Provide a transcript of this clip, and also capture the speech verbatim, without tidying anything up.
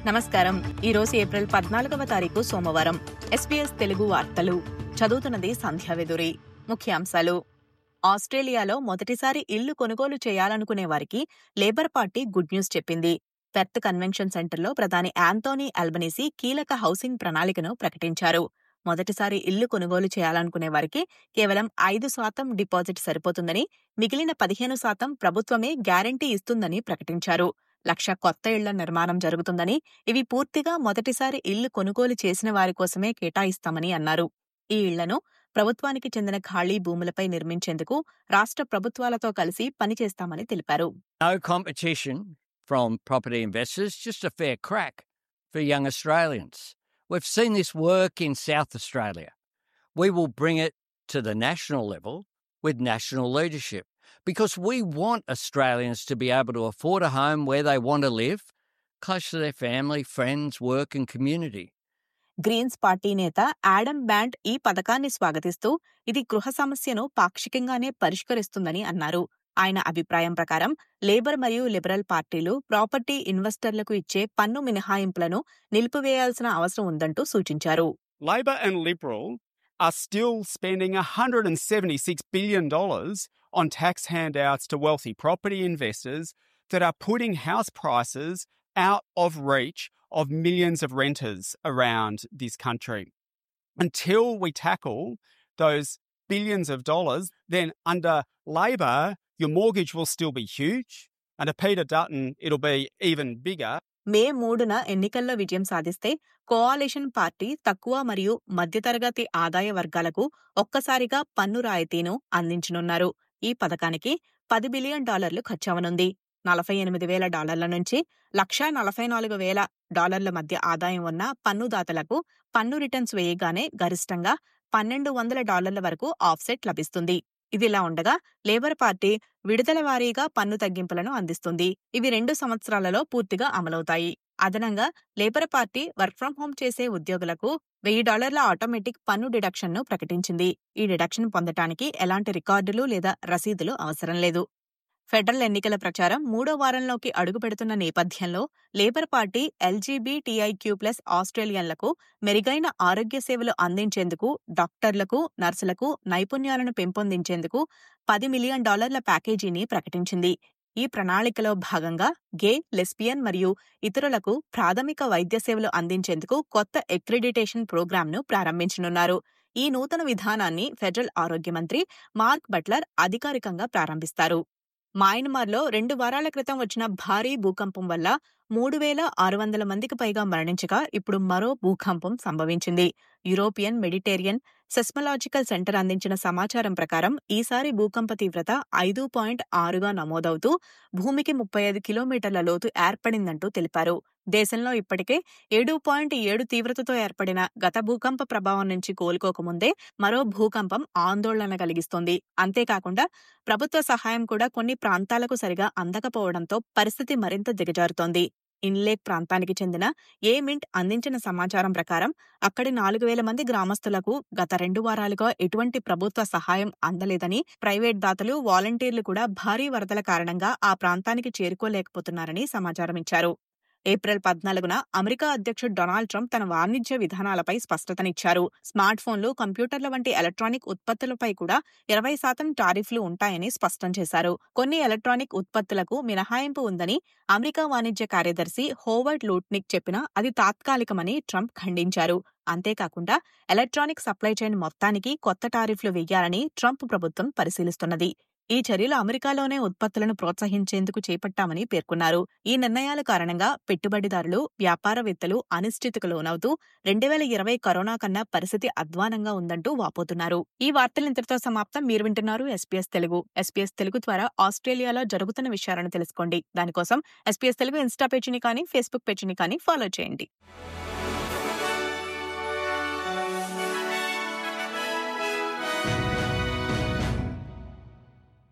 నమస్కారం. ఈ రోజు ఏప్రిల్ పద్నాలుగవ తారీఖు సోమవారం. ఎస్పీఎస్ తెలుగు వార్తలు చదువుతున్నది సంధ్యావేదురి. ముఖ్యాంశాలు. ఆస్ట్రేలియాలో మొదటిసారి ఇల్లు కొనుగోలు చేయాలనుకునే వారికి లేబర్ పార్టీ గుడ్ న్యూస్ చెప్పింది. పెర్త్ కన్వెన్షన్ సెంటర్లో ప్రధాని యాంథోనీ అల్బనీసీ కీలక హౌసింగ్ ప్రణాళికను ప్రకటించారు. మొదటిసారి ఇల్లు కొనుగోలు చేయాలనుకునే వారికి కేవలం ఐదు శాతం డిపాజిట్ సరిపోతుందని, మిగిలిన పదిహేను శాతం ప్రభుత్వమే గ్యారంటీ ఇస్తుందని ప్రకటించారు. లక్ష కొత్త ఇళ్ల నిర్మాణం జరుగుతుందని, ఇవి పూర్తిగా మొదటిసారి ఇల్లు కొనుగోలు చేసిన వారి కోసమే కేటాయిస్తామని అన్నారు. ఈ ఇళ్లను ప్రభుత్వానికి చెందిన ఖాళీ భూములపై నిర్మించేందుకు రాష్ట్ర ప్రభుత్వాలతో కలిసి పనిచేస్తామని తెలిపారు. No competition from property investors, just a fair crack for young Australians. We've seen this work in South Australia. We will bring it to the national level with national leadership because we want Australians to be able to afford a home where they want to live, close to their family, friends, work and community. Greens Party నేత Adam Bandt ఈ పథకాన్ని స్వాగతిస్తూ ఇది గృహ సమస్యను పాక్షికంగానే పరిష్కరిస్తుందని అన్నారు. ఆయన అభిప్రాయం ప్రకారం లేబర్ మరియు లిబరల్ పార్టీలు ప్రాపర్టీ ఇన్వెస్టర్లకు ఇచ్చే పన్ను మినహాయింపులను నిలిపివేయాల్సిన అవసరం ఉందంటూ సూచించారు. Labor and Liberal are still spending one hundred seventy-six billion dollars on tax handouts to wealthy property investors that are putting house prices out of reach of millions of renters around this country. Until we tackle those billions of dollars, then under Labor, your mortgage will still be huge. Under Peter Dutton, it'll be even bigger. మే మూడున ఎన్నికల్లో విజయం సాధిస్తే coalition party తక్కువ మరియు మధ్యతరగతి ఆదాయ వర్గాలకు ఒక్కసారిగా పన్ను రాయితీను అందించనున్నారు. ఈ పథకానికి పది బిలియన్ డాలర్లు ఖర్చవనుంది. నలభై ఎనిమిది వేల డాలర్ల నుంచి లక్షా నలభై నాలుగు వేల డాలర్ల మధ్య ఆదాయం ఉన్న పన్నుదాతలకు పన్ను రిటర్న్స్ వేయగానే గరిష్టంగా పన్నెండు వందల డాలర్ల వరకు ఆఫ్సెట్ లభిస్తుంది. ఇదిలా ఉండగా లేబర్ పార్టీ విడతల వారీగా పన్ను తగ్గింపులను అందిస్తుంది. ఇవి రెండు సంవత్సరాలలో పూర్తిగా అమలవుతాయి. అదనంగా Labour Party work from home చేసే ఉద్యోగులకు వెయ్యి డాలర్ల ఆటోమేటిక్ పన్ను డిడక్షన్ ను ప్రకటించింది. ఈ డిడక్షన్ పొందటానికి ఎలాంటి రికార్డులు లేదా రసీదులు అవసరం లేదు. ఫెడరల్ ఎన్నికల ప్రచారం మూడో వారంలోకి అడుగుపెడుతున్న నేపథ్యంలో లేబర్ పార్టీ ఎల్జీబీటీఐక్యూ ప్లస్ ఆస్ట్రేలియన్లకు మెరుగైన ఆరోగ్య సేవలు అందించేందుకు, డాక్టర్లకు, నర్సులకు నైపుణ్యాలను పెంపొందించేందుకు పది మిలియన్ డాలర్ల ప్యాకేజీని ప్రకటించింది. ఈ ప్రణాళికలో భాగంగా గే, లెస్బియన్ మరియు ఇతరులకు ప్రాథమిక వైద్య సేవలు అందించేందుకు కొత్త అక్రిడిటేషన్ ప్రోగ్రాంను ప్రారంభించనున్నారు. ఈ నూతన విధానాన్ని ఫెడరల్ ఆరోగ్య మంత్రి మార్క్ బట్లర్ అధికారికంగా ప్రారంభిస్తారు. మయన్మార్లో రెండు వారాల క్రితం వచ్చిన భారీ భూకంపం వల్ల మూడు వేల ఆరు వందల మందికి పైగా మరణించగా ఇప్పుడు మరో భూకంపం సంభవించింది. యూరోపియన్ మెడిటేరియన్ సెస్మలాజికల్ సెంటర్ అందించిన సమాచారం ప్రకారం ఈసారి భూకంప తీవ్రత ఐదు పాయింట్ ఆరుగా నమోదవుతూ భూమికి ముప్పై ఐదు కిలోమీటర్ల లోతు ఏర్పడిందంటూ తెలిపారు. దేశంలో ఇప్పటికే ఏడు పాయింట్ ఏడు తీవ్రతతో ఏర్పడిన గత భూకంప ప్రభావం నుంచి కోలుకోకముందే మరో భూకంపం ఆందోళన కలిగిస్తోంది. అంతేకాకుండా ప్రభుత్వ సహాయం కూడా కొన్ని ప్రాంతాలకు సరిగా అందకపోవడంతో పరిస్థితి మరింత దిగజారుతోంది. ఇన్లేక్ ప్రాంతానికి చెందిన ఏ మింట్ అందించిన సమాచారం ప్రకారం అక్కడి నాలుగు వేల మంది గ్రామస్తులకు గత రెండు వారాలుగా ఎటువంటి ప్రభుత్వ సహాయం అందలేదని, ప్రైవేట్ దాతలు, వాలంటీర్లు కూడా భారీ వరదల కారణంగా ఆ ప్రాంతానికి చేరుకోలేకపోతున్నారని సమాచారం ఇచ్చారు. ఏప్రిల్ పద్నాలుగున అమెరికా అధ్యక్షుడు డొనాల్డ్ ట్రంప్ తన వాణిజ్య విధానాలపై స్పష్టతనిచ్చారు. స్మార్ట్ ఫోన్లు, కంప్యూటర్ల వంటి ఎలక్ట్రానిక్ ఉత్పత్తులపై కూడా ఇరవై శాతం టారిఫ్లు ఉంటాయని స్పష్టం చేశారు. కొన్ని ఎలక్ట్రానిక్ ఉత్పత్తులకు మినహాయింపు ఉందని అమెరికా వాణిజ్య కార్యదర్శి హోవర్డ్ లూట్నిక్ చెప్పినా అది తాత్కాలికమని ట్రంప్ ఖండించారు. అంతేకాకుండా ఎలక్ట్రానిక్ సప్లై చైన్ మొత్తానికి కొత్త టారిఫ్లు వెయ్యాలని ట్రంప్ ప్రభుత్వం పరిశీలిస్తున్నది. ఈ చర్యలు అమెరికాలోనే ఉత్పత్తులను ప్రోత్సహించేందుకు చేపట్టామని పేర్కొన్నారు. ఈ నిర్ణయాల కారణంగా పెట్టుబడిదారులు, వ్యాపారవేత్తలు అనిశ్చితికి లోనవుతూ రెండు వేల ఇరవై కరోనా కన్నా పరిస్థితి అధ్వానంగా ఉందంటూ వాపోతున్నారు. ఈ వార్తలు ఇంతటితో సమాప్తం. మీరు వింటున్నారు ఎస్పీఎస్ తెలుగు. ఎస్పీఎస్ తెలుగు ద్వారా ఆస్ట్రేలియాలో జరుగుతున్న విషయాలను తెలుసుకోండి. దానికోసం ఎస్పీఎస్ తెలుగు ఇన్స్టా పేజీని కానీ, ఫేస్బుక్ పేజీని కానీ ఫాలో చేయండి.